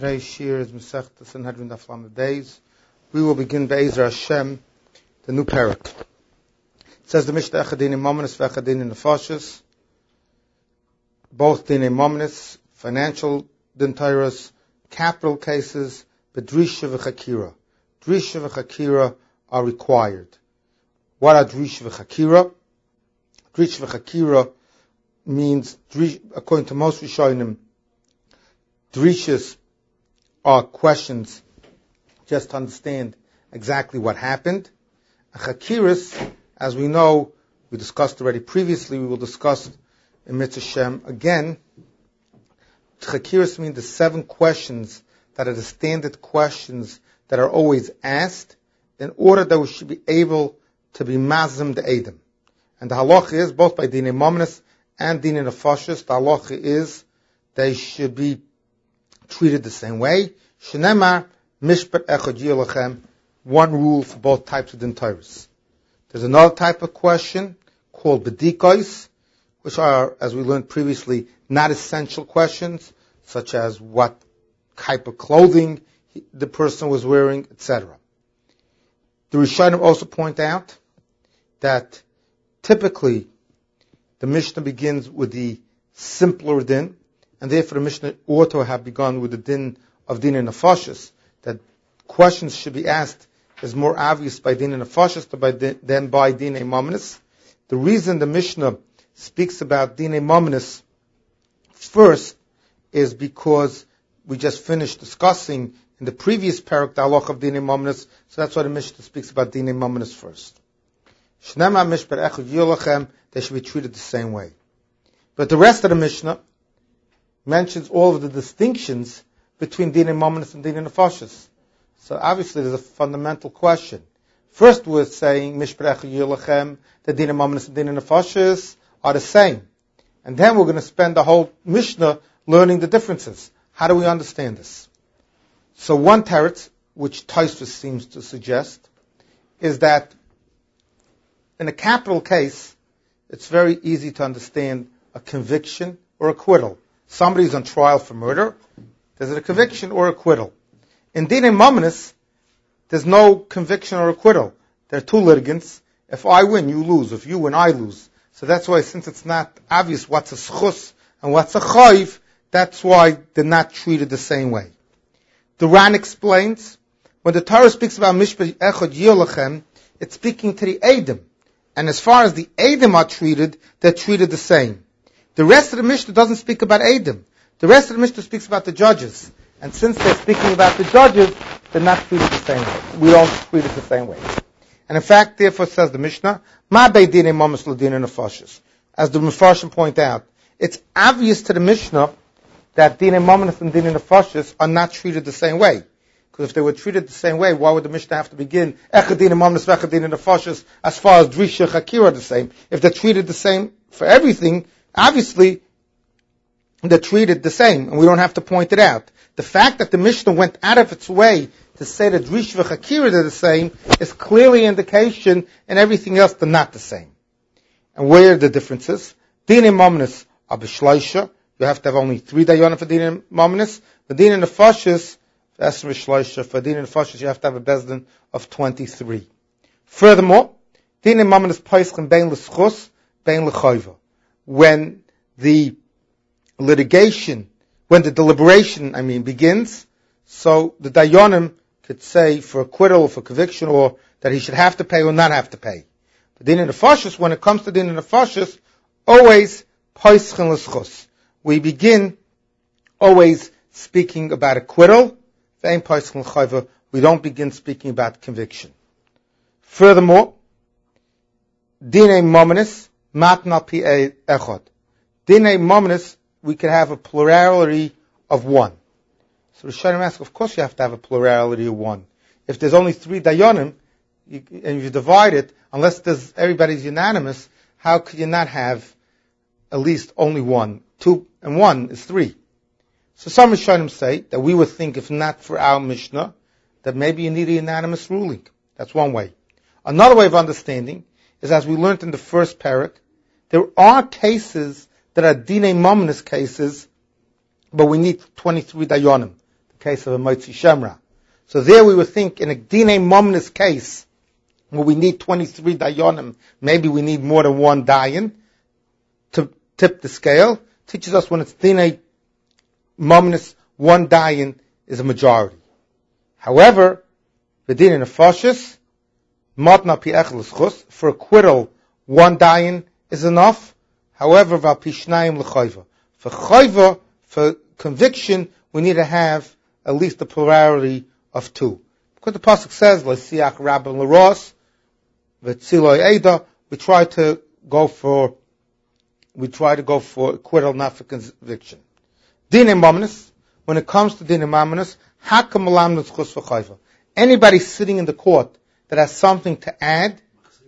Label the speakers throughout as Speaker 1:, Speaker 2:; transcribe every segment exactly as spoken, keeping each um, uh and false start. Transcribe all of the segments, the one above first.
Speaker 1: Today's shir is Masechta Sanhedrin Daf Lamed Beis. We will begin Be'ezer Hashem, the new parak. It says the Mishnah Echadin Mominus V'Echadin Nefashis. Both Dine Mominus, financial dintairas, capital cases, but Drisha V'Chakira. Drisha V'Chakira are required. What are Drisha V'Chakira? Drisha V'Chakira means, according to most Rishonim, Drishas are questions just to understand exactly what happened. Chakiras, as we know, we discussed already previously, we will discuss in Mitzvah Shem again. Chakiras mean the seven questions that are the standard questions that are always asked in order that we should be able to be mazim the Edom. And the halacha is, both by Dinei Mominus and Dinei Nefashis, the halacha is they should be treated the same way. Shenemar mishpat echad yilachem, one rule for both types of dintairos. There's another type of question called bedikos, which are, as we learned previously, not essential questions, such as what type of clothing the person was wearing, et cetera. The Rishonim also point out that typically the Mishnah begins with the simpler din, and therefore the Mishnah ought to have begun with the din of Dinei Nefashis, that questions should be asked is more obvious by Dinei Nefashis than by Dinei Mominus. The reason the Mishnah speaks about Dinei Mominus first is because we just finished discussing in the previous parak the halach of Dinei Mominus, so that's why the Mishnah speaks about Dinei Mominus first. Shnema mishpat echad yilachem, they should be treated the same way. But the rest of the Mishnah mentions all of the distinctions between Dinei Mominus and Dinei Nefashis. So obviously there's a fundamental question. First we're saying Mishpat Echad Yilachem, that Dinei Mominus and Dinei Nefashis are the same. And then we're going to spend the whole Mishnah learning the differences. How do we understand this? So one teretz, which Tosfos seems to suggest, is that in a capital case, it's very easy to understand a conviction or acquittal. Somebody's on trial for murder, there's a conviction or acquittal. In Dinei Mominus, there's no conviction or acquittal. There are two litigants. If I win, you lose. If you win, I lose. So that's why, since it's not obvious what's a schus and what's a chayv, that's why they're not treated the same way. The Ran explains, when the Torah speaks about Mishpat Echad Yilachem, it's speaking to the Edom. And as far as the Edom are treated, they're treated the same. The rest of the Mishnah doesn't speak about Edom. The rest of the Mishnah speaks about the judges. And since they're speaking about the judges, they're not treated the same way. We don't treat it the same way. And in fact, therefore, says the Mishnah, Ma bei Dinei Mominus l'Dinei Nefashis. As the Mefarshim point out, it's obvious to the Mishnah that Dinei Mominus and Dinei Nefashis are not treated the same way. Because if they were treated the same way, why would the Mishnah have to begin Echad Dinei Mominus v'Echad Dinei Nefashis as far as Drisha Chakira are the same? If they're treated the same for everything, obviously, they're treated the same, and we don't have to point it out. The fact that the Mishnah went out of its way to say that Drish v'Chakira are the same is clearly an indication, and everything else they're not the same. And where are the differences? Dinei Mominus are b'shloisha. You have to have only three dayanim for Dinei Mominus. But Dinei Nefashis, that's b'shloisha. For Dinei Nefashis, you have to have a bezdin of twenty-three. Furthermore, Dinei Mominus peischem bein l'schus, bein l'chayva. When the litigation, when the deliberation, I mean, begins, so the dayanim could say for acquittal or for conviction, or that he should have to pay or not have to pay. But Dinei Nefashis, when it comes to Dinei Nefashis, always peischem l'schus. We begin always speaking about acquittal, ve'en peischem l'chayva. We don't begin speaking about conviction. Furthermore, Dinei Mominus Matna pi echad. Dinei Mominus, we can have a plurality of one. So the Rishonim ask, of course you have to have a plurality of one. If there's only three dayanim, you, and you divide it, unless there's, everybody's unanimous, how could you not have at least only one? Two and one is three. So some Rishonim say that we would think, if not for our Mishnah, that maybe you need a unanimous ruling. That's one way. Another way of understanding is, as we learned in the first parak, there are cases that are Dinei Mominus cases, but we need twenty-three dayanim. case of a Motzi Shemra. So there we would think in a Dinei Momnis case, where we need twenty-three Dayanim, maybe we need more than one Dayan to tip the scale. Teaches us when it's Dinei Momnis, one Dayan is a majority. However, the Dinei Nefashis, Matna Pi Echel L'Schus, for acquittal, one Dayan is enough. However, Val Pi Shnayim L'Chayva. For Chayva, for conviction, we need to have at least a plurality of two. Because the pasuk says, "L'siach Rabban L'Ros, v'tziloi Eda," we try to go for, we try to go for acquittal, not for conviction. Dinei Momnis, when it comes to Dinei Momnis, Hakam Malam L'Schus v'Chayva. Anybody sitting in the court that has something to add,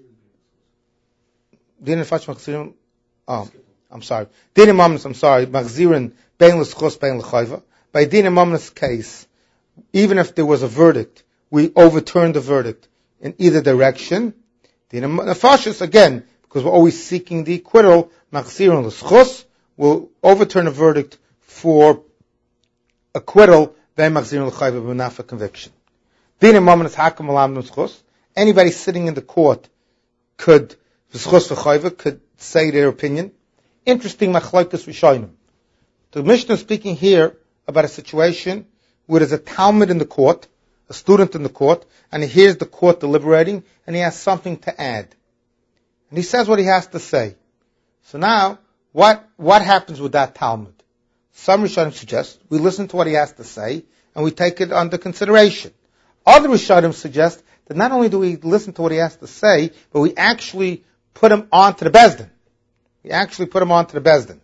Speaker 1: Dinei Nefashis Machzirin, oh, I'm sorry. Dinei Momnis, I'm sorry, Machzirin, Bein L'Schus, Bein L'Chayva. By Dinei Momnis case, even if there was a verdict, we overturn the verdict in either direction. Dinei Nefashis, again, because we're always seeking the acquittal, Machzirin L'Schus, will overturn a verdict for acquittal, Bein Machzirin L'Chayva, but not for conviction. Dinei Momnis, Hakam Malam L'Schus. Anybody sitting in the court could, V'Schus V'Chayva, could say their opinion. Interesting machlokes rishonim. The Mishnah is speaking here about a situation where there's a Talmud in the court, a student in the court, and he hears the court deliberating, and he has something to add. And he says what he has to say. So now, what, what happens with that Talmud? Some rishonim suggest we listen to what he has to say, and we take it under consideration. Other rishonim suggest that not only do we listen to what he has to say, but we actually put him onto the Bezdin. We actually put him onto the Bezdin.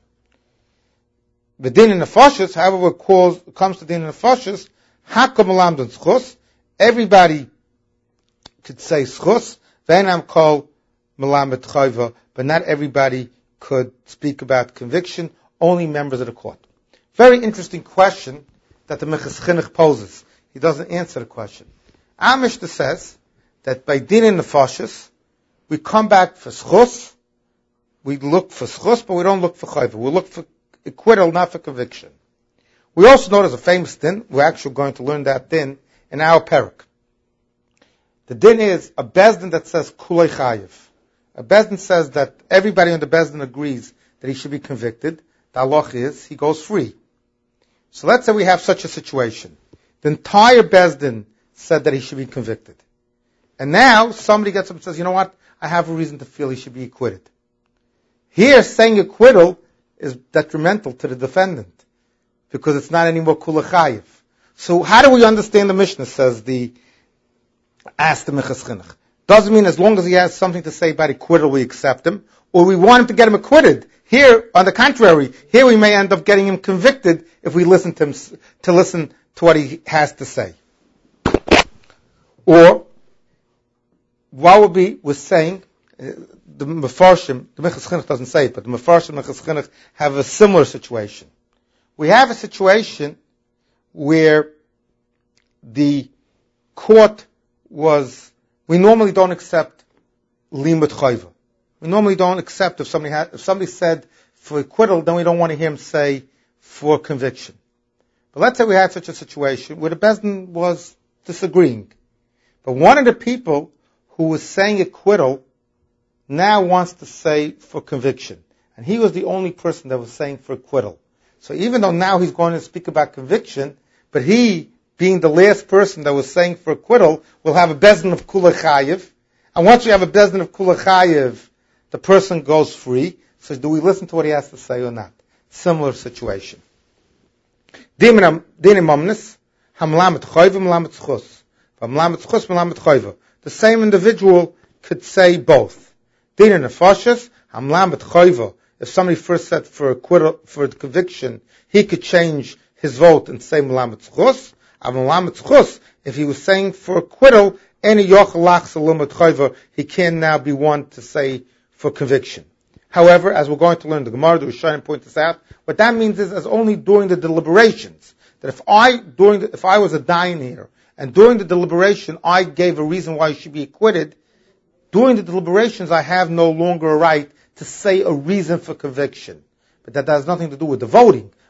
Speaker 1: The Dinei Nefashis, however it calls, comes to Dinei Nefashis, Hakam Malam L'Schus, everybody could say Schus, V'enam Kol Malam L'Chayva, but not everybody could speak about conviction, only members of the court. Very interesting question that the Minchas Chinuch poses. He doesn't answer the question. Our Mishnah says that by Dinei Nefashis, we come back for Schus, we look for Schus, but we don't look for Chayva. We look for acquittal, not for conviction. We also know there's a famous din. We're actually going to learn that din in our parak. The din is a bezdin that says kulei chayiv. A bezdin says that everybody on the bezdin agrees that he should be convicted. The halach is he goes free. So let's say we have such a situation. The entire bezdin said that he should be convicted. And now somebody gets up and says, you know what? I have a reason to feel he should be acquitted. Here, saying acquittal is detrimental to the defendant because it's not anymore kula chayiv. So how do we understand the Mishnah, says the, asked the Minchas Chinuch. Doesn't mean as long as he has something to say about acquittal, we accept him, or we want him to get him acquitted. Here, on the contrary, here we may end up getting him convicted if we listen to him, to listen to what he has to say. Or, what we was saying, the Mefarshim, the Minchas Chinuch doesn't say it, but the Mefarshim and Minchas Chinuch have a similar situation. We have a situation where the court was, we normally don't accept limud chayva. We normally don't accept if somebody had, if somebody said for acquittal, then we don't want to hear him say for conviction. But let's say we had such a situation where the Bezdin was disagreeing. But one of the people who was saying acquittal now wants to say for conviction. And he was the only person that was saying for acquittal. So even though now he's going to speak about conviction, but he, being the last person that was saying for acquittal, will have a bezdin of kula chayiv. And once you have a bezdin of kula chayiv, the person goes free. So do we listen to what he has to say or not? Similar situation. Dinei Momnis, hamlamet chayva, hamlamet schus. Hamlamet schus, hamlamet chayva. The same individual could say both. Dinei Nefashis, hamlamet chayva. If somebody first said for acquittal, for conviction, he could change his vote and say Melamed Tzchus. Melamed Tzchus, if he was saying for acquittal, any yochel lach salum chayva, he can now be one to say for conviction. However, as we're going to learn, the Gemara, the Rishonim point this out. What that means is, as only during the deliberations, that if I during the, if I was a dayan here and during the deliberation I gave a reason why he should be acquitted, during the deliberations I have no longer a right to say a reason for conviction. But that has nothing to do with the voting.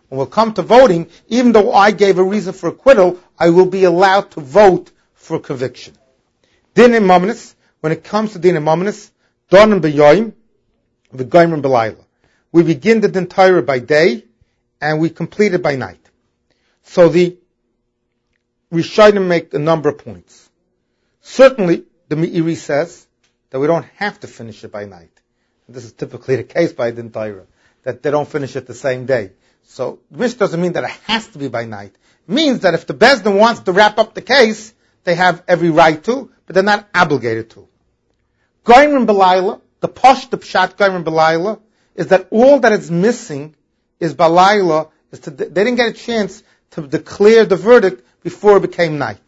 Speaker 1: When we'll come to voting, even though I gave a reason for acquittal, I will be allowed to vote for conviction. Din imamnis, when it comes to din imamnis, donim b'yoyim, v'goyim b'layla. We begin the din Torah by day, and we complete it by night. So the Rishonim make a number of points. Certainly, the Meiri says that we don't have to finish it by night. And this is typically the case by din Torah, that they don't finish it the same day. So, this doesn't mean that it has to be by night. It means that if the Beis Din wants to wrap up the case, they have every right to, but they're not obligated to. Goyim b'layla, the posh, the pshat goyim b'layla, is that all that is missing is b'layla, is to, they didn't get a chance to declare the verdict before it became night.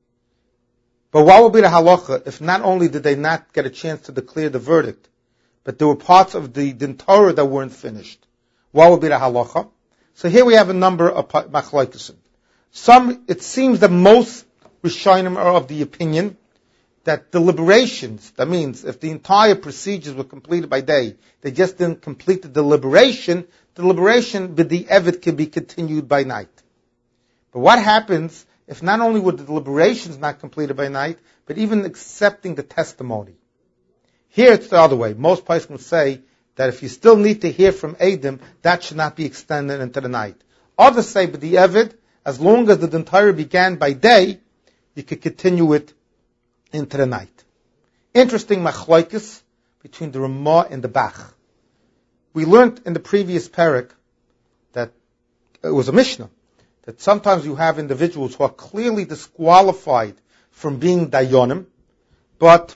Speaker 1: But what would be the halacha if not only did they not get a chance to declare the verdict, but there were parts of the din Torah that weren't finished? What would be the halacha? So here we have a number of machlokes. Some, it seems that most Rishonim are of the opinion that deliberations, that means if the entire procedures were completed by day, they just didn't complete the deliberation, deliberation b'di evet can be continued by night. But what happens if not only were the deliberations not completed by night, but even accepting the testimony? Here it's the other way. Most poskim say that if you still need to hear from Eidim, that should not be extended into the night. Others say, but the Evid, as long as the din Torah began by day, you could continue it into the night. Interesting machlokes between the Ramah and the Bach. We learned in the previous parak that it was a Mishnah, that sometimes you have individuals who are clearly disqualified from being dayonim, but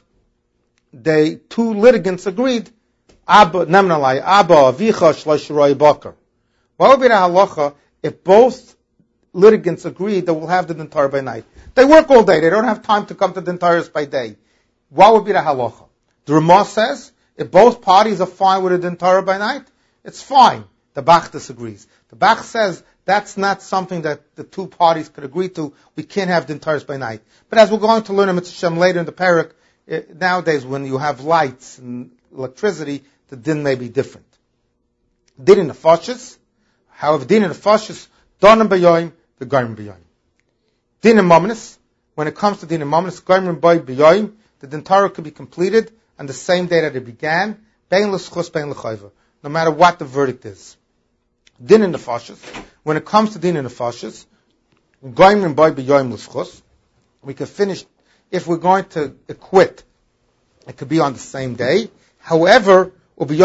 Speaker 1: they two litigants agreed, Abba, Nemnalai, Abba, Avicha, Shlosh Bakar. What would be the halacha if both litigants agree that we'll have the din Torah by night? They work all day, they don't have time to come to din Torahs by day. What would be the halacha? The Ramah says, if both parties are fine with a din Torah by night, it's fine. The Bach disagrees. The Bach says that's not something that the two parties could agree to. We can't have din Torahs by night. But as we're going to learn in Mitzvah Shem later in the parak, nowadays when you have lights and electricity, the din may be different. Din in the fashes, however, din in the fashes, donim b'yoyim, the goyim b'yoyim. Din in mamnis, when it comes to din in mamnis, goyim b'yoyim, the din Torah could be completed on the same day that it began, bein l'schus, bein l'chayva, no matter what the verdict is. Din in the fashes, when it comes to din in the fashes, goyim b'yoyim l'schus, we can finish, if we're going to acquit, it could be on the same day. However,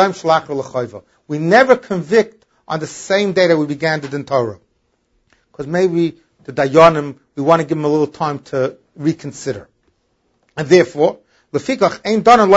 Speaker 1: we never convict on the same day that we began the din Torah. Because maybe the dayanim, we want to give them a little time to reconsider. And therefore, we don't have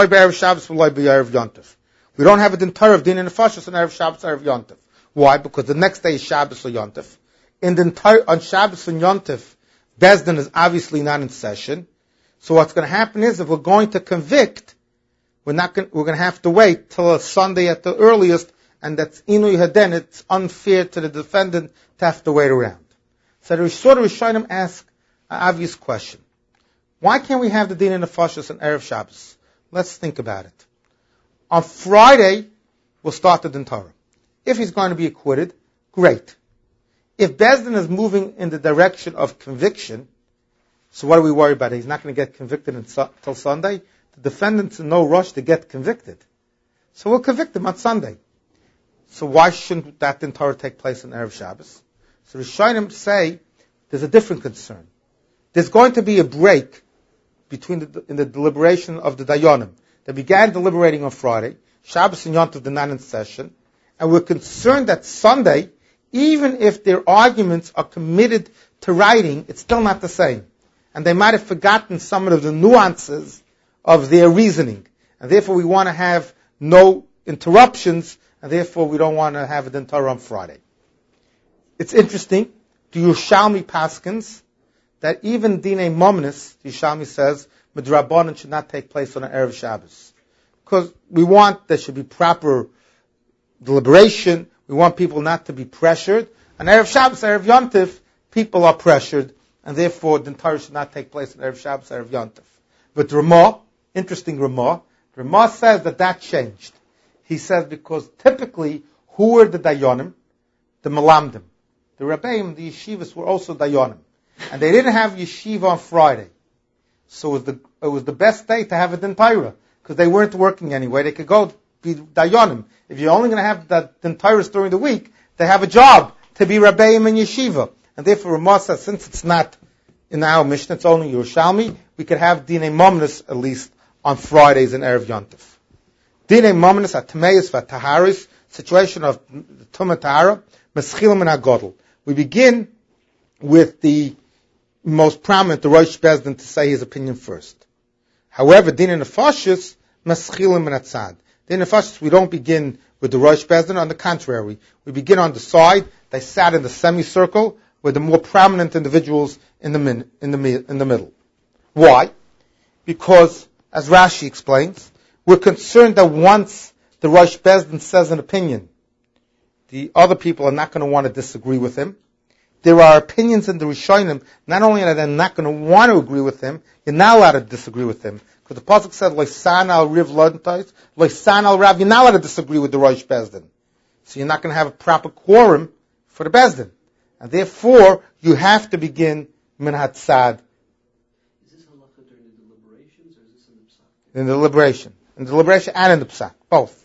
Speaker 1: a din Torah of din in the Fashas on Erev Shabbos or Erev Yontif. Why? Because the next day is Shabbos or Yontif. In the entire, on Shabbos and Yontif, Beis Din is obviously not in session. So what's going to happen is, if we're going to convict, we're not going, we're going to have to wait till a Sunday at the earliest, and that's Inui Haden. It's unfair to the defendant to have to wait around. So the Rishon Rishonim ask an obvious question. Why can't we have the din in the Fashas and Erev Shabbos? Let's think about it. On Friday, we'll start the din Torah. If he's going to be acquitted, great. If Beis Din is moving in the direction of conviction, so what do we worry about? He's not going to get convicted until Sunday. The defendant's in no rush to get convicted. So we'll convict him on Sunday. So why shouldn't that din Torah take place on Erev Shabbos? So the Rishonim say there's a different concern. There's going to be a break between the, in the deliberation of the Dayanim. They began deliberating on Friday. Shabbos and Yom Tov are not in session. And we're concerned that Sunday, even if their arguments are committed to writing, it's still not the same. And they might have forgotten some of the nuances of their reasoning. And therefore we want to have no interruptions, and therefore we don't want to have a din Torah on Friday. It's interesting, the Yerushalmi paskins, that even Dinei Momnis, the Yerushalmi says, Midrabanan should not take place on an Erev Shabbos. Because we want, there should be proper deliberation, we want people not to be pressured. On Erev Shabbos, Erev Yontif, people are pressured, and therefore the Torah should not take place on Erev Shabbos, Erev Yontif. But Ramah, interesting Ramah, Ramah says that that changed. He says because typically, who were the Dayanim? The Malamdim. the Rebbeim, the yeshivas, were also dayanim. And they didn't have yeshiva on Friday. So it was the, it was the best day to have a din Torah, because they weren't working anyway. They could go be dayanim. If you're only going to have the din Torah during the week, they have a job to be Rebbeim and yeshiva. And therefore, Ramah says, since it's not in our Mishnah, it's only Yerushalmi, we could have Dinei Momnus at least on Fridays and Erev Yontif. Dinei Momnus at Tameis va Taharis, situation of Tumah Tahara, Meschilim and Agodl. We begin with the most prominent, the Rosh Bezdin, to say his opinion first. However, Dinei Nefashis, Meschilim and Atzad. Dinei Nefashis, we don't begin with the Rosh Bezdin. On the contrary, we begin on the side. They sat in the semicircle with the more prominent individuals in the min, in the in the middle. Why? Because, as Rashi explains, we're concerned that once the Rosh Bezdin says an opinion, the other people are not going to want to disagree with him. There are opinions in the Rishonim, not only are they not going to want to agree with him, you're not allowed to disagree with him. Because the Pasuk said, Loisan al Riv Lodentais, Loisan al Rav, you're not allowed to disagree with the Rosh Bezdin. So you're not going to have a proper quorum for the Bezdin. And therefore, you have to begin Min Hatzad.
Speaker 2: Is this halacha during the deliberations, or is this in the Psak?
Speaker 1: In the deliberation. In the deliberation and in the Psak. Both.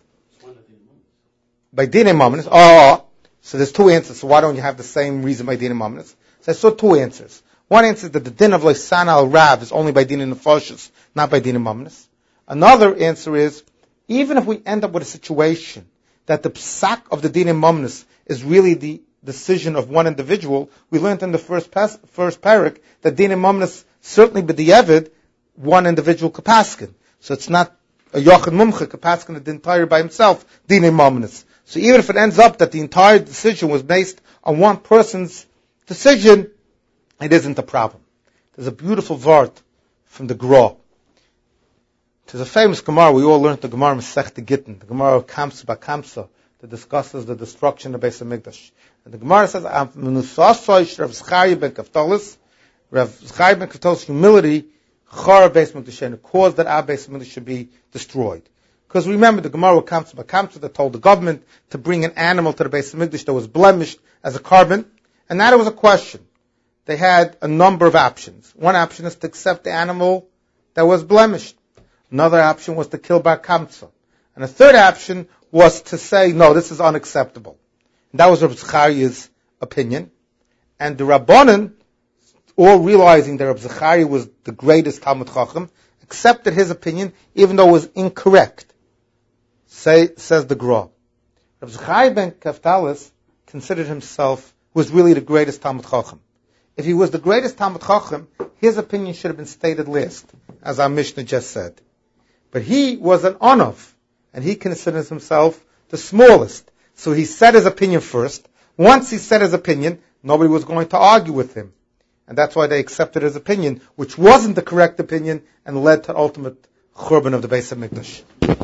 Speaker 1: By Dinei Momnus. Oh, so there's two answers. So why don't you have the same reason by Dinei Momnus? So I saw two answers. One answer is that the din of Loisan al Rav is only by Dinei Nefashos, not by Dinei Momnus. Another answer is, even if we end up with a situation that the Psak of the Dinei Momnus is really the decision of one individual, we learned in the first pas- first parak that Dinei Momnus certainly b'di'evid one individual kapaskin. So it's not a Yochid Mumche kapaskin the entire by himself, Dinei Momnus. So even if it ends up that the entire decision was based on one person's decision, it isn't a problem. There's a beautiful vart from the Gra. There's a famous Gemara, we all learned the Gemara Masechta Gittin, the Gemara of Kamsa Bakamsa, that discusses the destruction of Beis HaMikdash. And the Gemara says, Rav Zechariah ben Kaftalis, Rav Zechariah ben Kaftalis' humility, Chara Beis HaMikdash, caused that our Beis HaMikdash should be destroyed. Because remember, the Gemara of Kamsa Bakamsa that told the government to bring an animal to the Beis HaMikdash that was blemished as a carbon, and now there was a question. They had a number of options. One option is to accept the animal that was blemished. Another option was to kill Bar Kamsa. And a third option was to say, no, this is unacceptable. And that was Rav Zechariah's opinion. And the Rabbanan, all realizing that Rav Zechariah was the greatest Talmud Chacham, accepted his opinion, even though it was incorrect. Say, says the Gra. Rav Zechariah ben Kaftalis considered himself, was really the greatest Talmud Chacham. If he was the greatest Talmud Chacham, his opinion should have been stated last, as our Mishnah just said. But he was an Onav, and he considers himself the smallest. So he said his opinion first. Once he said his opinion, nobody was going to argue with him. And that's why they accepted his opinion, which wasn't the correct opinion, and led to ultimate Churban of the Beis HaMikdash.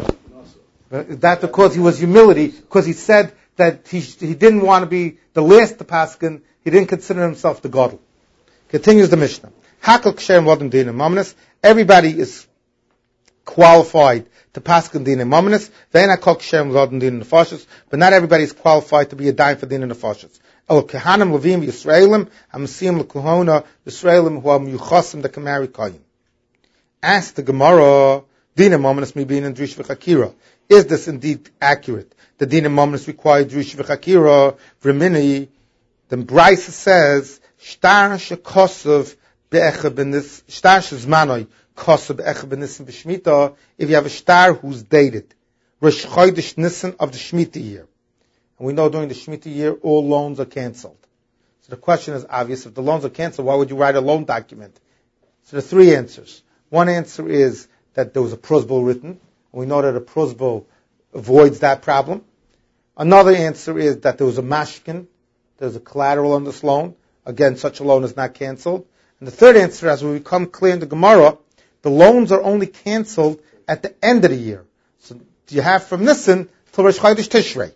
Speaker 1: That because he was humility, because he said that he he didn't want to be the last to paskin, he didn't consider himself the Gadol. Continues the Mishnah. Hakal Kshem Vodin Dinei Momnus. Everybody is qualified to paskin Dinei Momnus. Ve'ena Kol Kshem Vodin Dinei Nefashos. But not everybody is qualified to be a dime for Dinei Nefashos. El Kehanim Levim Yisraelim Hamasim LeKohona Yisraelim who are Yuchasim that can marry Koyin. Ask the Gemara, Dinei Momnus me being in Drish V'Chakira. Is this indeed accurate? The Dinei Momnus required Drish V'Chakira. V'Rimini, the Brisa says, Shtar Shekosov Be'echa Benis, Shtar Shezmanoi Kosov Be'echa Benisim B'Shmita, if you have a star who's dated, Rosh Chodesh Nisan of the Shemitah year. And we know during the Shemitah year, all loans are cancelled. So the question is obvious. If the loans are cancelled, why would you write a loan document? So there are three answers. One answer is that there was a prosbul written, and we know that a prosbul avoids that problem. Another answer is that there was a mashkin, there's a collateral on this loan. Again, such a loan is not cancelled. And the third answer, as we become clear in the Gemara, the loans are only cancelled at the end of the year. So you have from Nisan till Rosh Chodesh Tishrei.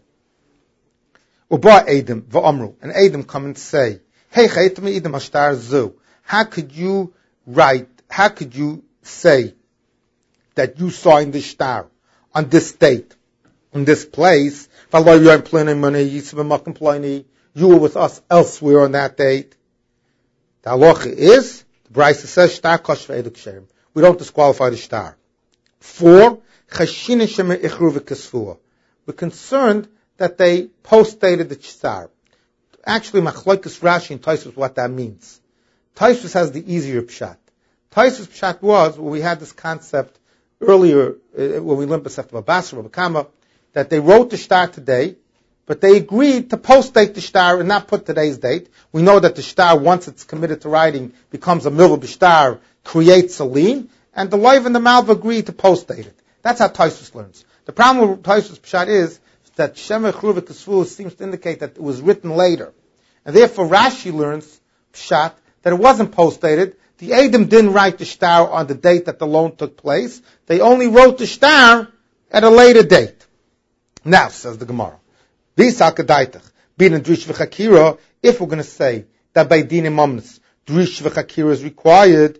Speaker 1: Uba Edom v'Amru, and Edom come and say, Hey, Chaytami Edom Ashtar Zu. How could you write? How could you say that you signed the shtar on this date, in this place? You you were with us elsewhere on that date. The halacha is, the Brisa says, shtar kosh ve'edu ksherim. We don't disqualify the shtar. Four, chashinin shemer ichru v'kesfua. We're concerned that they post-dated the shtar. Actually, Machlokes Rashi and Tosfos, what that means. Tosfos has the easier pshat. Tosfos pshat was, when we had this concept earlier, uh, when we learned Basefta Basra, Bakama, that they wrote the shtar today, but they agreed to post-date the shtar and not put today's date. We know that the shtar, once it's committed to writing, becomes a milvah b'shtar, creates a lien, and the Leiv and the Malva agreed to post-date it. That's how Tosfos learns. The problem with Tosfos pshat is that Shemer Chruva Kesfua seems to indicate that it was written later. And therefore Rashi learns pshat that it wasn't post-dated. The Edom didn't write the shtar on the date that the loan took place. They only wrote the shtar at a later date. Now, says the Gemara, if we're going to say that by din imamnus, drish v'chakira is required,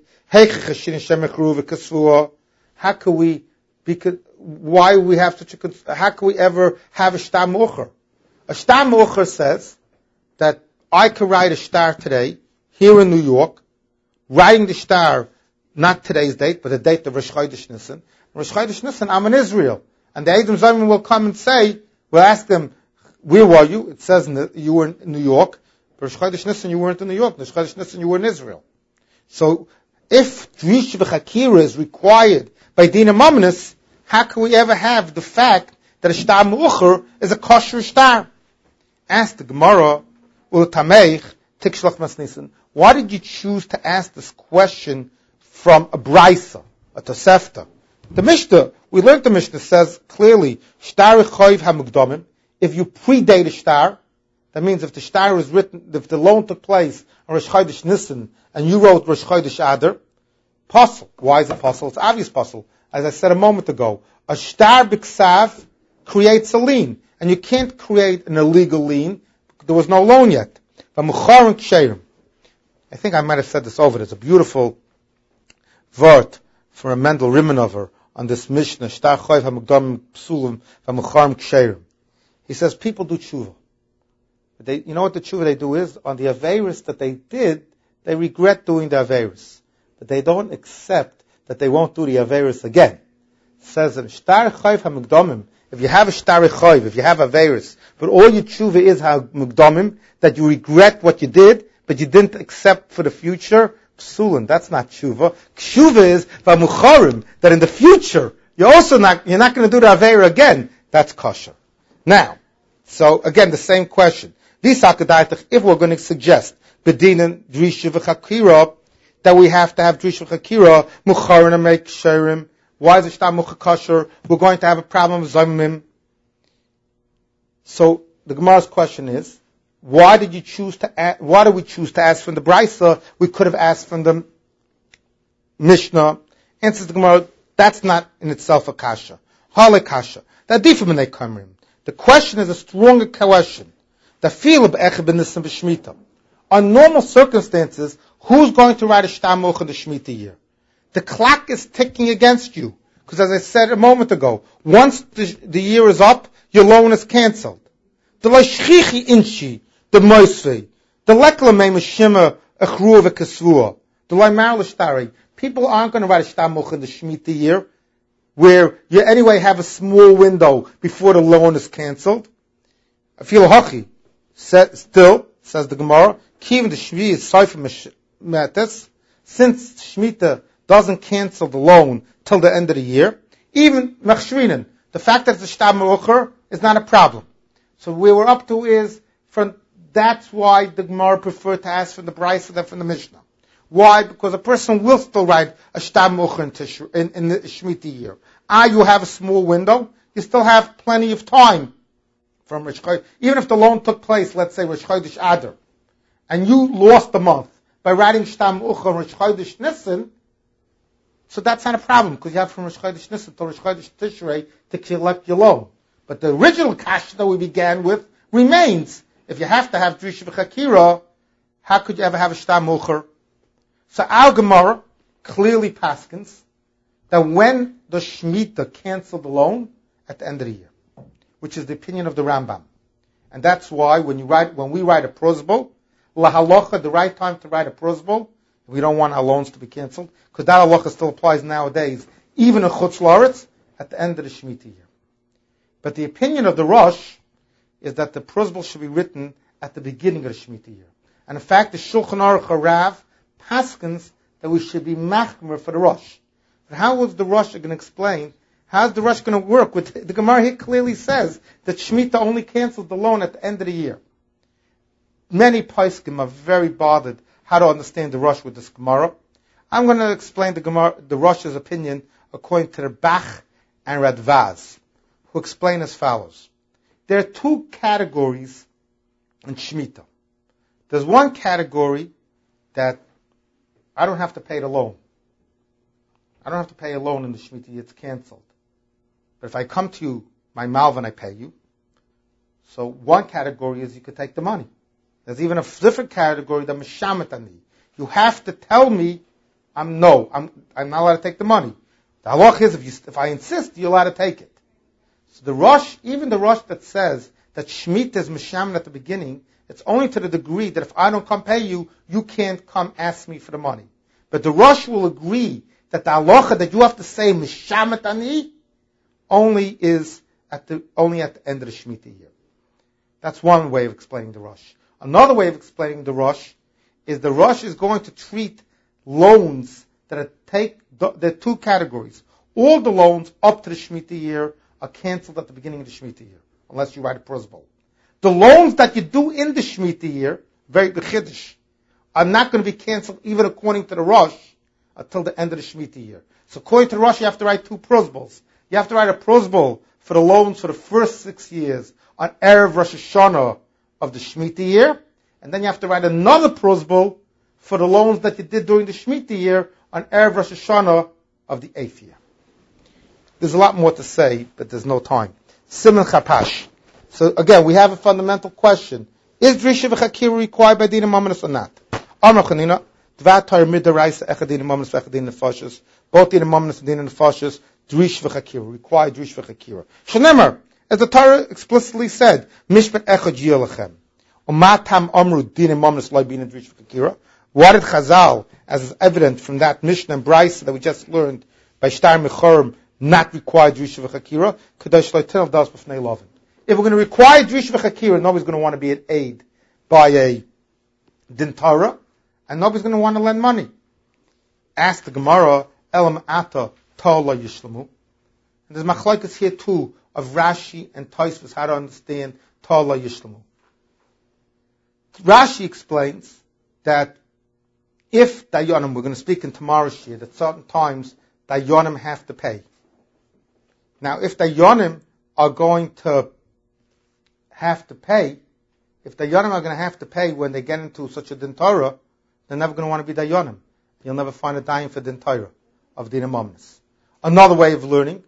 Speaker 1: how can we, because, why we have such a, how can we ever have a shtar mu'achar? A shtar mu'achar says that I could write a shtar today, here in New York, writing the shtar, not today's date, but the date of Rosh Chodesh Nisan. Rosh Chodesh Nisan, I'm in Israel. And the Edom Zayim will come and say, we'll ask them, where were you? It says in the, you were in New York. Rosh Chodesh Nisan, you weren't in New York. Rosh Chodesh Nisan, you were in Israel. So, if Drish v'chakira is required by Din Mamnis, how can we ever have the fact that a shtar mu'achar is a kosher shtar? Ask the Gemara, Ul-Tameich, Tikshlach Mas Nisan, why did you choose to ask this question from a Brisa, a Tosefta? The Mishnah, we learned the Mishnah says clearly, shtar choiv hamukdomim, if you predate a shtar, that means if the shtar was written, if the loan took place on Rosh Chodesh Nisan, and you wrote Rosh Chodesh Adar, possible. Why is it possible? It's obvious possible. As I said a moment ago, a shtar b'ksav creates a lien, and you can't create an illegal lien. There was no loan yet. I think I might have said this over. There's a beautiful vort for a Mendel Rimanover on this Mishnah, Shtar Choiv HaMukdamim Psulim VaMucharim Ksherim. He says people do tshuva. They, you know what the tshuva they do is? On the Averis that they did, they regret doing the Averis. But they don't accept that they won't do the Averis again. It says in Shtar Choiv HaMukdamim, if you have a Shtar Choiv, if you have Averis, but all your tshuva is HaMukdamim, that you regret what you did, but you didn't accept for the future, Psulin, that's not tshuva. Tshuva is v'amucharim, that in the future, you're also not, you're not going to do the Aveira again. That's kosher. Now, so again, the same question. If we're going to suggest bedinan drisha v'chakira, that we have to have drisha v'chakira, mucharim and make sherim, why is it shtar mucha kosher? We're going to have a problem with zomim. So, the Gemara's question is, Why did you choose to? Ask, why did we choose to ask from the Brisa? We could have asked from the Mishnah. Answers the Gemara. That's not in itself a kasha. Hale kasha. That different than kamrim. The question is a stronger question. The feel b'shmita. On normal circumstances, who's going to write a shtar mucha in the Shemitah year? The clock is ticking against you, because as I said a moment ago, once the, the year is up, your loan is canceled. The lashchichi inchi. The Moisvei, the Leklamei Meshima Echruah v'Kesvua, the Leimar L'Shtari. People aren't going to write a Shtar Mucha in the Shemitah year, where you anyway have a small window before the loan is canceled. Afil Hachi, still, says the Gemara, Kivin the Shvi is Seifim Metes, since Shemitah doesn't cancel the loan till the end of the year, even Mechshrinan, the fact that it's a Shtar Mucha is not a problem. So where we're up to is, from That's why the Gemara preferred to ask from the Brisa than from the Mishnah. Why? Because a person will still write a shtar mucha in, in the Shemitah year. Ah, you have a small window. You still have plenty of time from Rosh Chodesh. Even if the loan took place, let's say Rosh Chodesh Adar, and you lost a month by writing shtar mucha on Rosh Chodesh Nisan, so that's not a problem because you have from Rosh Chodesh Nisan to Rosh Chodesh Tishrei to collect your loan. But the original kasha that we began with remains. If you have to have Drisha v'chakira, how could you ever have a shtar mucha? So our Gemara clearly paskins that when the Shemitah canceled the loan, at the end of the year, which is the opinion of the Rambam. And that's why when you write, when we write a prosbol, la halacha, the right time to write a prosbol, we don't want our loans to be canceled, because that halacha still applies nowadays, even in Chutz La'aretz, at the end of the Shemitah year. But the opinion of the Rosh is that the prosbol should be written at the beginning of the Shemitah year. And in fact, the Shulchan Aruch Harav paskins that we should be machmer for the Rosh. But how was the Rosh going to explain? How's the Rosh going to work? With the Gemara here clearly says that Shemitah only cancels the loan at the end of the year. Many poskim are very bothered how to understand the Rosh with this Gemara. I'm going to explain the Gemara, the Rosh's opinion according to the Bach and Radvaz, who explain as follows. There are two categories in Shemitah. There's one category that I don't have to pay the loan. I don't have to pay a loan in the Shemitah, it's canceled. But if I come to you, my malvin, I pay you. So one category is you could take the money. There's even a different category, the mishamet ani. You have to tell me, I'm no, I'm I'm not allowed to take the money. The halach is if you if I insist, you're allowed to take it. So the Rosh, even the Rosh that says that Shemitah is mishamet at the beginning, it's only to the degree that if I don't come pay you, you can't come ask me for the money. But the Rosh will agree that the halacha that you have to say mishamet ani only is at the only at the end of the Shemitah year. That's one way of explaining the Rosh. Another way of explaining the Rosh is the Rosh is going to treat loans that are take the two categories. All the loans up to the Shemitah year are canceled at the beginning of the Shemitah year, unless you write a prosbol. The loans that you do in the Shemitah year, very bechiddush, are not going to be canceled even according to the Rosh until the end of the Shemitah year. So according to the Rosh, you have to write two prosbols. You have to write a prosbol for the loans for the first six years on Erev Rosh Hashanah of the Shemitah year, and then you have to write another prosbol for the loans that you did during the Shemitah year on Erev Rosh Hashanah of the eighth year. There's a lot more to say, but there's no time. Siman Chapash. So again, we have a fundamental question. Is Drisha v'Chakira required by Dina Mamonos or not? Amar Chanina, Dvat Torah Midaraisa Echad Dina Mamonos v'Echad Nefashos, both Dina Mamonos and Dina Nefashos, Drish v'Chakira, required Drish v'Chakira. Shenemar, as the Torah explicitly said, Mishpat Echad Yilachem. Umatam Amru Dina Mamonos Loi Bina Drish v'Chakira. What did Chazal, as is evident from that Mishnah and Brisa that we just learned by Shtar Mechorim, not require Drish v'Chakira? Kadosh Loitin of Das B'fnei Lovin. If we're going to require Drish v'Chakira, nobody's going to want to be an aid by a Din Torah, and nobody's going to want to lend money. Ask the Gemara, Elam Ata Ta'ala Yishlamu. And there's machlokes here too of Rashi and Tosfos how to understand Ta'ala Yishlamu. Rashi explains that if Dayanim, we're going to speak in tomorrow's year, that certain times Dayanim have to pay. Now, if Dayanim are going to have to pay, if Dayanim are going to have to pay when they get into such a Din Torah, they're never going to want to be Dayanim. You'll never find a Dayan for Din Torah of Din Amomnis. Another way of learning,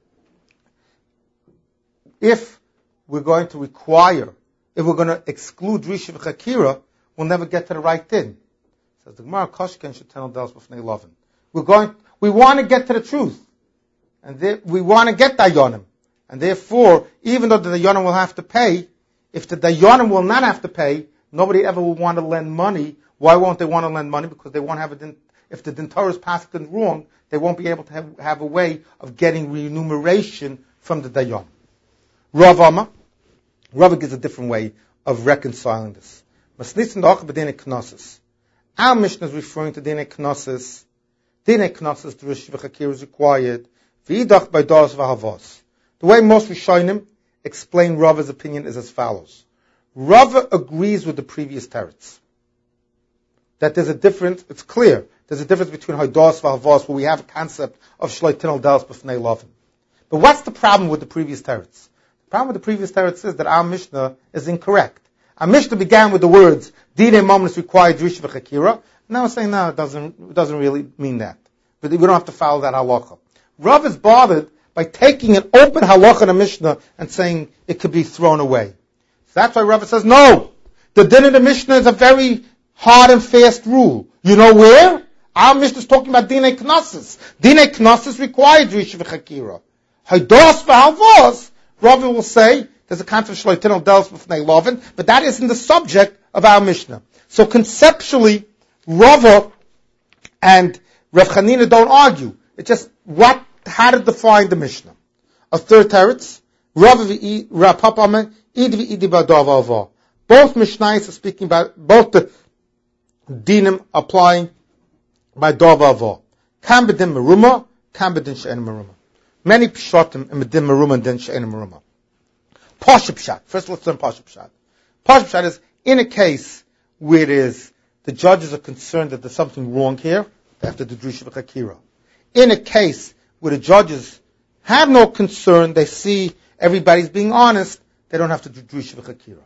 Speaker 1: if we're going to require, if we're going to exclude Risha v'Chakira, we'll never get to the right thing. Says the Gemara, Koshken should tell Dels b'fnei Lovin. We're going, we want to get to the truth. And there, we want to get Dayanim. And therefore, even though the Dayanim will have to pay, if the Dayanim will not have to pay, nobody ever will want to lend money. Why won't they want to lend money? Because they won't have a din, if the Din Torah is passed wrong, they won't be able to have, have a way of getting remuneration from the Dayan. Rav Amma, Rav gives a different way of reconciling this. Our Mishnah is referring to Dine Knossos. Dine Knossos, the Rish v'Chakir is required. V'idach by Das v'Havos. The way most Rishonim explain Rava's opinion is as follows. Rava agrees with the previous teretz. That there's a difference, it's clear, there's a difference between Haidos v'Havos, where we have a concept of Shloitin al Dels b'fnei Lovin. But what's the problem with the previous teretz? The problem with the previous teretz is that our Mishnah is incorrect. Our Mishnah began with the words, Dine Mamonos required Drish v'Chakira. Now we're saying, no, it doesn't, it doesn't really mean that. But we don't have to follow that halacha. Rav is bothered by taking an open halacha in a Mishnah and saying it could be thrown away. So that's why Rav says, no, the din of the Mishnah is a very hard and fast rule. You know where? Our Mishnah is talking about Dine Knossos. Dine Knossos required Drish v'Chakira. Haidos v'Havos, Rav will say There's a concept of shloitinol dels b'fnei lovin, but that isn't the subject of our Mishnah. So conceptually, Rava and Rav Chanina don't argue. It's just what, how to define the Mishnah. A third teretz, Rava v'i Rav Papa Amen, id v'i idi b'adav alva. Both Mishnayos are speaking about, both the dinim applying by dav alva. Kam b'din meruma, kam b'din she'en meruma. Many pshatim in b'din meruma and din she'en meruma. Pasha pshat. First let's learn Pasha pshat. Pasha pshat is, in a case where it is, the judges are concerned that there's something wrong here, they have to do drush v'chakira. In a case where the judges have no concern, they see everybody's being honest, they don't have to do drush v'chakira.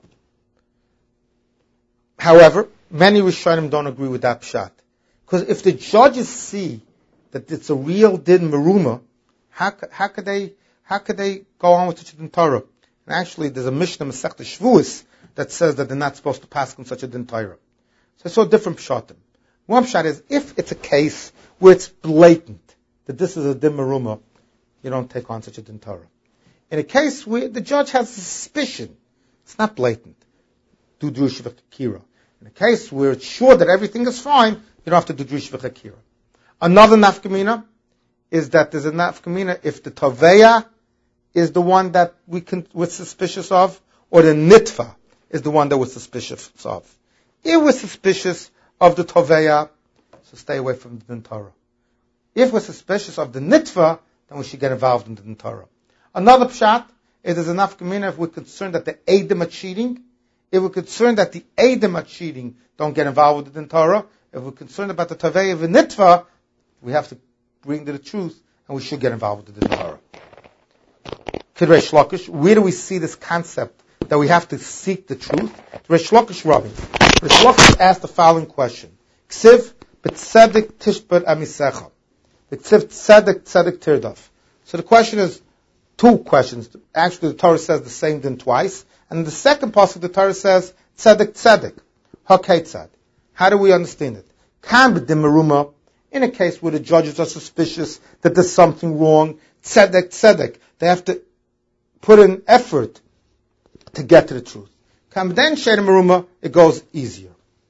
Speaker 1: However, many Rishonim don't agree with that pshat. Because if the judges see that it's a real din meruma, how, how could they, how could they go on with such a din Torah? And actually, there's a Mishnah Masechta Shavuos that says that they're not supposed to pass on such a din Torah. So it's so different pshatim. One pshat is, if it's a case where it's blatant that this is a din meruma, you don't take on such a din Torah. In a case where the judge has a suspicion, it's not blatant. Do drush v'chakira. In a case where it's sure that everything is fine, you don't have to do drush v'chakira. Another nafkamina is that there's a nafkamina if the taveya is the one that we can, we're suspicious of, or the nitva is the one that we're suspicious of. If we're suspicious of the taveya, so stay away from the din Torah. If we're suspicious of the nitva, then we should get involved in the din Torah. Another pshat is there's a nafkamina if we're concerned that the eidim are cheating. If we're concerned that the eidim are cheating, don't get involved with the din Torah. If we're concerned about the taveya of the nitva, we have to bring to the truth, and we should get involved with the din Torah. Reish Lakish, where do we see this concept that we have to seek the truth? Reish Lakish Rabbi. Reish Lakish asked the following question: Ksiv b'tzedek tishbar amisecha. Ksiv tzedek tzedek tirdaf. So the question is two questions. Actually, the Torah says the same thing twice, and in the second pasuk the Torah says tzedek tzedek. Haketzad. How do we understand it? Kam b'dim meruma. In a case where the judges are suspicious that there's something wrong, tzedek tzedek. They have to put in effort to get to the truth. Kamden she'en meruma, it goes easier.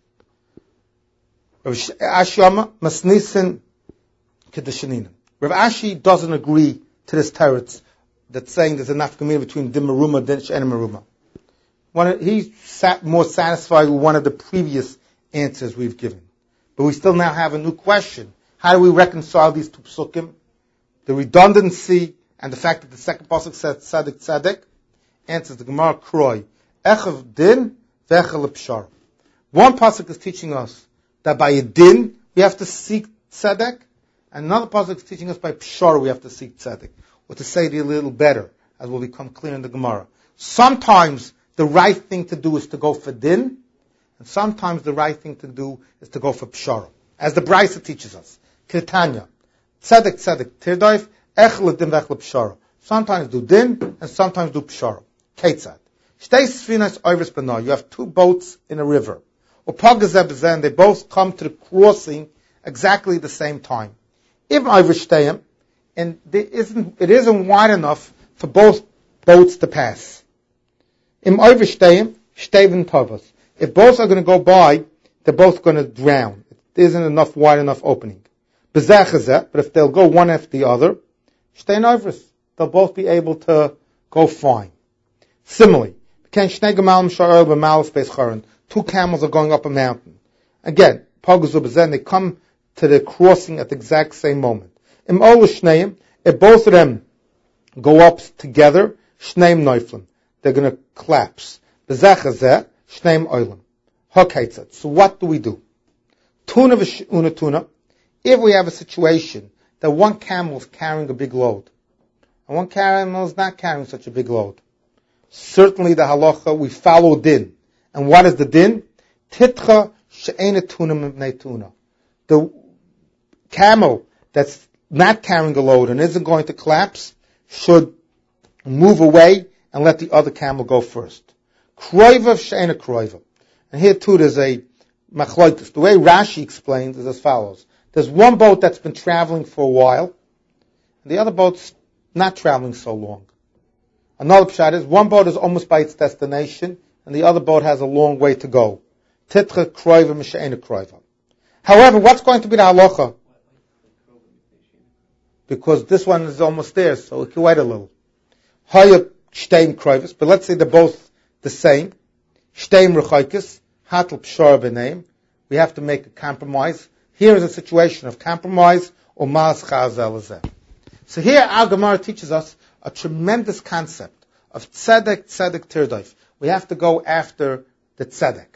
Speaker 1: Rav Ashi masnisin kedeshaninim. Rav Ashi doesn't agree to this teretz that's saying there's a nafkamina between din meruma and din she'en meruma. One, he's sat more satisfied with one of the previous answers we've given. But we still now have a new question. How do we reconcile these two psukim? The redundancy and the fact that the second pasuk says tzedek tzedek, answers the Gemara Kroi. Echav din v'echel pshar. One pasuk is teaching us that by a din we have to seek tzedek, and another pasuk is teaching us by pshar we have to seek tzedek. Or to say it a little better, as will become clear in the Gemara. Sometimes the right thing to do is to go for din, and sometimes the right thing to do is to go for pshara. As the Brisa teaches us. Ketanya. Tzedek tzedek tirdaif, echel din v'echel pshara. Sometimes do din, and sometimes do pshara. Ketzad. Shtei sfinas oivers b'nah. You have two boats in a river. Or pagazeh b'zeh, and they both come to the crossing exactly the same time. Even oivers shteyim, and there isn't, it isn't wide enough for both boats to pass. Im oivers shteyim, shteyvin tovas. If both are going to go by, they're both going to drown. There isn't enough wide enough opening. But if they'll go one after the other, they'll both be able to go fine. Similarly, two camels are going up a mountain. Again, they come to the crossing at the exact same moment. If both of them go up together, they're going to collapse. So what do we do? Tuna v'una tuna. If we have a situation that one camel is carrying a big load, and one camel is not carrying such a big load, certainly the halacha, we follow din. And what is the din? Titcha she'ena tuna mibnei tuna. The camel that's not carrying a load and isn't going to collapse should move away and let the other camel go first. Kroiva she'ena kroiva. And here too there's a machlokes. The way Rashi explains is as follows. There's one boat that's been traveling for a while, and the other boat's not traveling so long. Another pshat is one boat is almost by its destination, and the other boat has a long way to go. Titra kroiva mishe'ena kroiva. However, what's going to be the halacha? Because this one is almost there, so we can wait a little. Haya shteim kroivas, but let's say they're both the same. Shteim rechaikis, hatel pshar b'neim. We have to make a compromise. Here is a situation of compromise, or mas chazel azeh. So here, our Gemara teaches us a tremendous concept of tzedek, tzedek tirdoif. We have to go after the tzedek.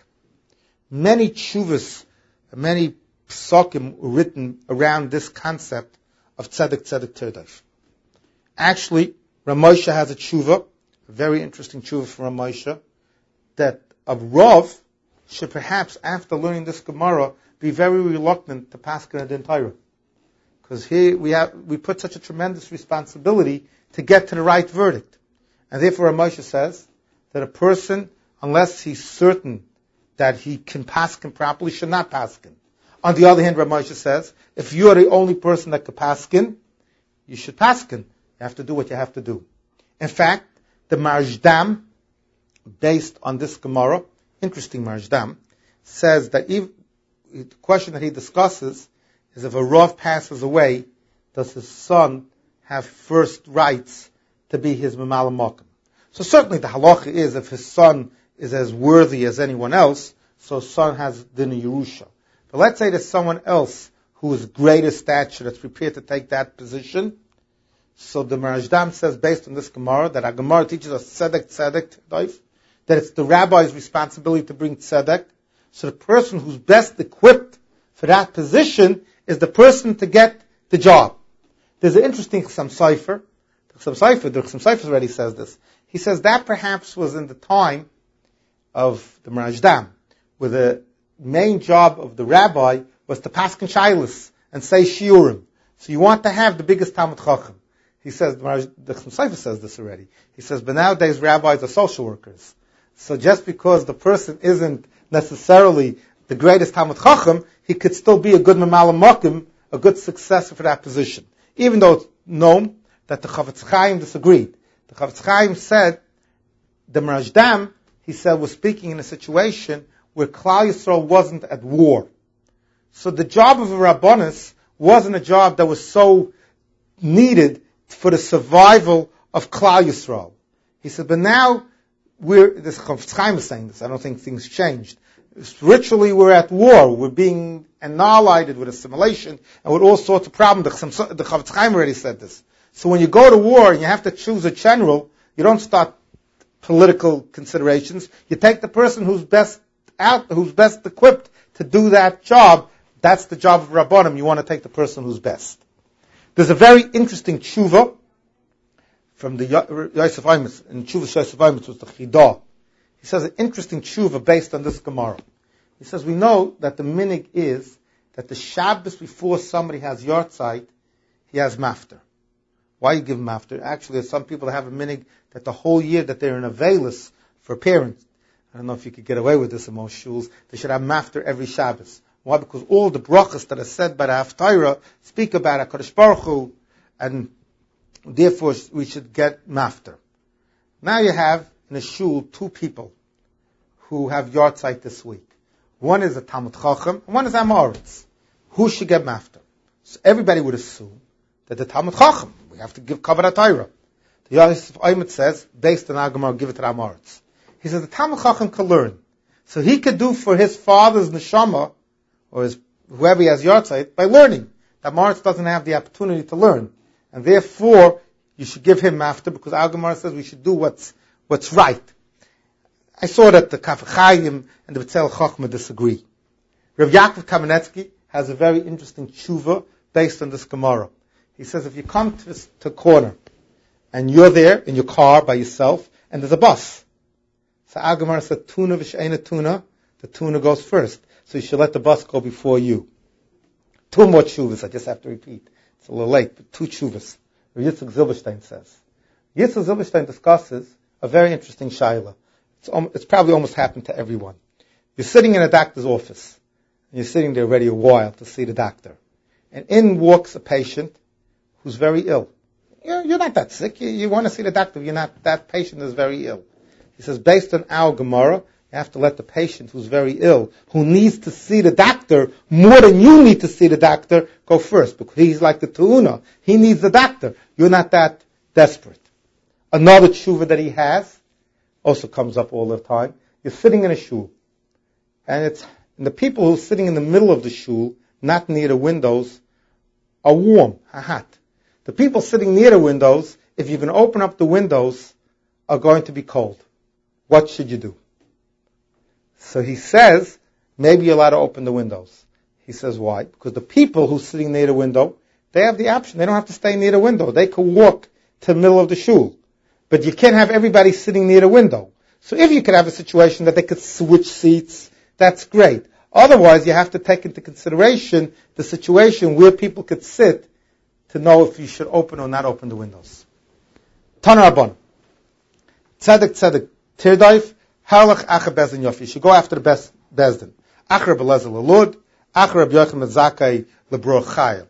Speaker 1: Many tshuvas, many psakim written around this concept of tzedek, tzedek tirdoif. Actually, Ramosha has a tshuva, a very interesting tshuva from Ramosha, that of Rav should perhaps, after learning this Gemara, be very reluctant to paskin adin Torah. Because here we have, we put such a tremendous responsibility to get to the right verdict. And therefore Ramosha says that a person, unless he's certain that he can paskin properly, should not paskin. On the other hand, Ramosha says, if you're the only person that can paskin, you should paskin. You have to do what you have to do. In fact, the Marjdam, based on this Gemara, interesting Marjdam, says that even, the question that he discusses is if a Rav passes away, does his son have first rights to be his Mamala Mokim? So certainly the halacha is if his son is as worthy as anyone else, so son has din Yerusha. But let's say there's someone else who is greater stature that's prepared to take that position. So the Marjdam says, based on this Gemara, that our Gemara teaches us tzedek, tzedek, daif, that it's the rabbi's responsibility to bring tzedek. So the person who's best equipped for that position is the person to get the job. There's an interesting Chassam Sofer. The Chassam Sofer, the Chassam Sofer already says this. He says that perhaps was in the time of the Marjdam, where the main job of the rabbi was to paskin shaylos and say shiurim. So you want to have the biggest Talmud Chacham. He says, the Chassam Sofer says this already. He says, but nowadays rabbis are social workers. So just because the person isn't necessarily the greatest Talmud Chacham, he could still be a good Mamala Mokim, a good successor for that position. Even though it's known that the Chavetz Chaim disagreed. The Chavetz Chaim said, the Marjdam, he said, was speaking in a situation where Klal Yisrael wasn't at war. So the job of a Rabbanus wasn't a job that was so needed for the survival of Klal Yisrael. He said, but now we're, this Chavetz Chaim is saying this, I don't think things changed. Spiritually we're at war, we're being annihilated with assimilation and with all sorts of problems. The, the Chavetz Chaim already said this. So when you go to war and you have to choose a general, you don't start political considerations. You take the person who's best out, who's best equipped to do that job. That's the job of Rabbanim. You want to take the person who's best. There's a very interesting tshuva from the Yosef Aimitz, and tshuva Yosef Aimitz was the Chidah. He says an interesting tshuva based on this Gemara. He says, we know that the minig is that the Shabbos before somebody has yortzeit, he has mafter. Why you give him mafter? Actually, there's some people that have a minig that the whole year that they're in a veilus for parents. I don't know if you could get away with this in most shuls. They should have mafter every Shabbos. Why? Because all the brachas that are said by the Haftarah speak about HaKadosh Baruch Hu, and therefore we should get mafter. Now you have in a shul two people who have yortzeit this week. One is a Talmud Chacham, and one is Amoritz. Who should get mafter? So everybody would assume that the Talmud Chacham, we have to give Kavod HaTorah. The Yosef Aimitz says, based on our Gemara, give it to the Amoritz. He says the Talmud Chacham can learn. So he could do for his father's neshama, or his, whoever he has yortzeit, by learning. The Amoritz doesn't have the opportunity to learn. And therefore, you should give him mafter, because our Gemara says we should do what's what's right. I saw that the Kaf Chaim and the B'tzel Chochmah disagree. Rav Yaakov Kamenetsky has a very interesting tshuva based on this Gemara. He says if you come to a corner and you're there in your car by yourself and there's a bus, so our Gemara said tuna v'she'ena tuna, the tuna goes first, so you should let the bus go before you. Two more tshuvas, I just have to repeat. It's a little late, but two tshuvas. Rav Yitzchak Zilberstein says. Yitzchak Zilberstein discusses a very interesting shaila. It's, um, it's probably almost happened to everyone. You're sitting in a doctor's office, and you're sitting there ready a while to see the doctor. And in walks a patient who's very ill. you're, you're not that sick. You, you want to see the doctor. You're not, that patient is very ill. He says, based on our Gemara, you have to let the patient who's very ill, who needs to see the doctor more than you need to see the doctor, go first, because he's like the Tu'una. He needs the doctor. You're not that desperate. Another tshuva that he has, also comes up all the time. You're sitting in a shul, and it's and the people who are sitting in the middle of the shul, not near the windows, are warm, hot. The people sitting near the windows, if you can open up the windows, are going to be cold. What should you do? So he says, maybe you're allowed to open the windows. He says, why? Because the people who are sitting near the window, they have the option. They don't have to stay near the window. They can walk to the middle of the shul. But you can't have everybody sitting near the window. So if you could have a situation that they could switch seats, that's great. Otherwise, you have to take into consideration the situation where people could sit to know if you should open or not open the windows. Tana Rabban. Tzedek tzedek tirdaif, harlach acher bezdin yofi. You should go after the best bezdin. Acher belezer lelud, acher b'yochem zakai lebro chayil.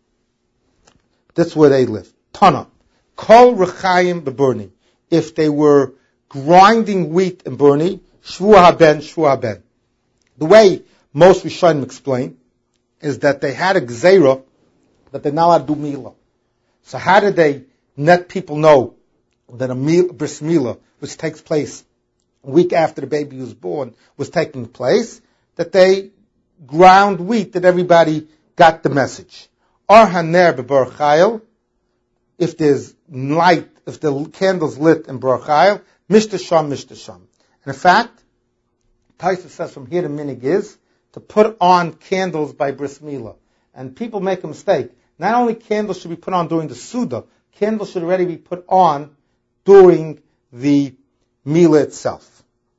Speaker 1: That's where they live. Tana. Kol rechayim beburni. If they were grinding wheat and burning, shvu haben, shvu haben. The way most Rishonim explain is that they had a gzeira that they're not allowed to do milah. So how did they let people know that a mil, bris milah, which takes place a week after the baby was born, was taking place? That they ground wheat, that everybody got the message. Or haner bebar chayil, if there's light, if the candle's lit in bar chayil, mishta sham, mishta sham. And in fact, Taisa says from here the minig is to put on candles by bris milah. And people make a mistake. Not only candles should be put on during the Suda, candles should already be put on during the milah itself.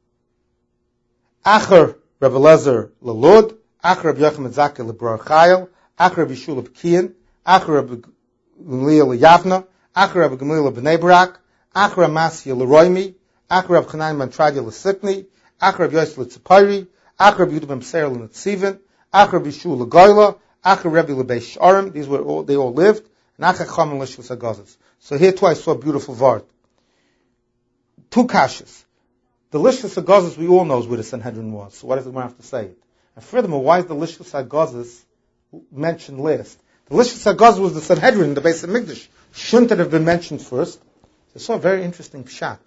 Speaker 1: Acher Rabbi Lezer lelud, Acher Rabbi Yochanan Zaka lebrar chayil, Acher Rabbi Shula b'kiyin, Acher Rabbi Gamliel leyavna, Acher Rabbi Gamliel b'nei barak, Acher Amasya leroimi, Acher Rabbi Chanan ben Tradia lesikni, Acher Rabbi Yosef letzipayri, Acher Rabbi Yehuda ben Meser lenetzivin, Acher Rabbi Shula legoyla, Acher Rabbi lebeish sharim. These were all, they all lived. And Acher Cham l'shus hagazos. So here too I saw a beautiful vart. Two kashas. The lishus hagazos we all know where the Sanhedrin was. So why does the Gemara have to say it? And furthermore, why is the lishus hagazos mentioned last? The lishus hagazos was the Sanhedrin, the Beis Hamikdash. Shouldn't it have been mentioned first? I saw a very interesting pshat.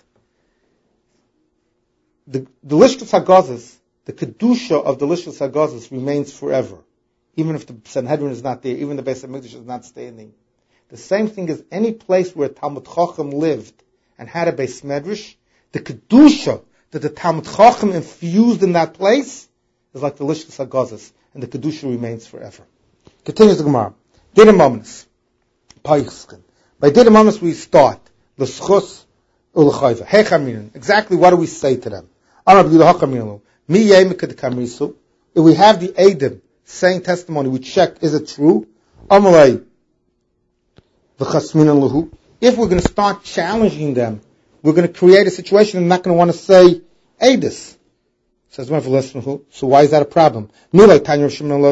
Speaker 1: The, the lishus hagazos, the kedusha of the lishus hagazos remains forever. Even if the Sanhedrin is not there, even the Beis Hamikdash is not standing. The same thing as any place where Talmud Chacham lived and had a Beis Medrash, the kedusha that the Talmud Chacham infused in that place is like the lishus hagazos, and the kedusha remains forever. Continues the Gemara. Didem Mamonos. Paichskin. By Didem Mamonos we start l'schus u'l'chayva. Hechamirin. Exactly what do we say to them? Arab Yudahachamirin. Mi yemikad kamrisu. If we have the Eidim saying testimony, we check, is it true? Amalei v'chasminan lahu. If we're going to start challenging them, we're going to create a situation they're not going to want to say Eidus. Says one for listening who. So why is that a problem? We used to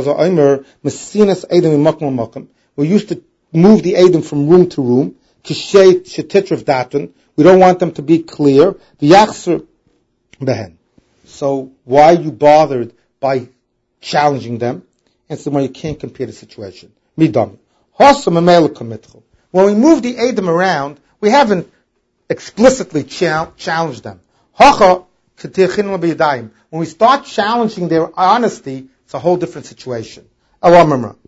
Speaker 1: move the Eidim from room to room. We don't want them to be clear. So why are you bothered by challenging them? And so you can't compare the situation. When we move the Eidim around, we haven't explicitly chal- challenged them. When we start challenging their honesty, it's a whole different situation. Do you have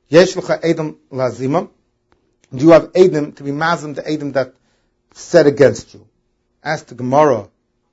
Speaker 1: Eidim to be mazim, the Eidim that said against you? Ask the Gemara.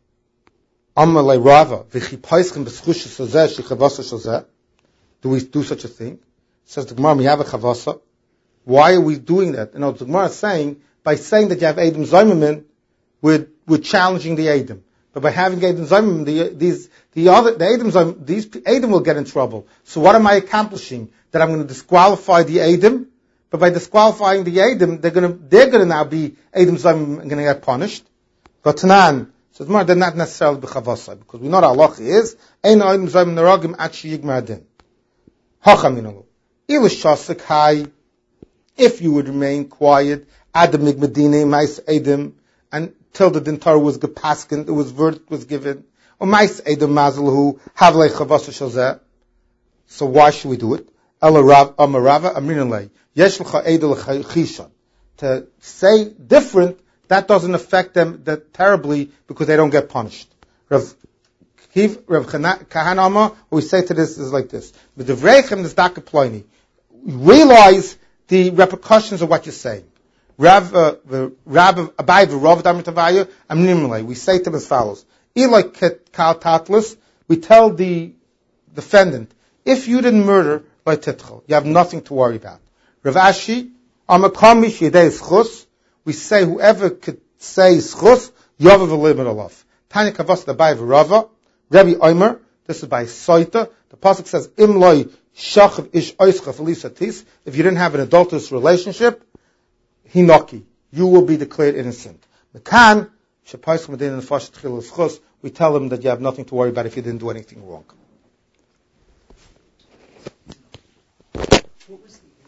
Speaker 1: Do we do such a thing? Says the Gemara, Miyava Chavasa. Why are we doing that? You know, the Gemara is saying, by saying that you have Eidim Zaymimin, we're, we're challenging the Eidim. But by having Eidim Zaymimin, the, these, the other, the Eidim Zaymimin, these Eidim will get in trouble. So what am I accomplishing? That I'm going to disqualify the Eidim? But by disqualifying the Eidim, they're going to, they're going to now be Eidim Zaymimin and going to get punished. But Tanan says, Gemara, they're not necessarily B'chavasa, because we know that Allah is, Ein Eidim Zaymimin Naragim Atshi Yigmar Adin. If you would remain quiet, Adam Migmedine, Mais Edim, and till the Dintar was gepaskin, it was verdict was given. Or Mais Edim Mazelhu, Havle Chavasa Shazeh. So why should we do it? Ela Rav Amarava Amrinalei. Yesh L'cha Edel Chishan. To say different, that doesn't affect them that terribly because they don't get punished. Rav Kiv, Rav Kahanama, what we say to this is like this. With the Vrechem, this Dakaploini. Realize the repercussions of what you're saying. Rav, uh, Rav Abai v'Rav Damitavaya, Amnimlei. We say to them as follows. Ilai Kal Tatlis, we tell the defendant, if you didn't murder by Titchel, you have nothing to worry about. Rav Ashi, Amakami Shidei Schus, we say whoever could say Schus, Yovav V'Limit Alof. Tanya Kavas Abai v'Rava, Rebbe Omer, this is by Soita. The pasuk says, Imloi Shachav Ish Oischa Felisatis. If you didn't have an adulterous relationship, Hinoki, you will be declared innocent. Mekan Shapais Medin and Fash Tchil Schus, we tell them that you have nothing to worry about if you didn't do anything wrong.
Speaker 2: What was the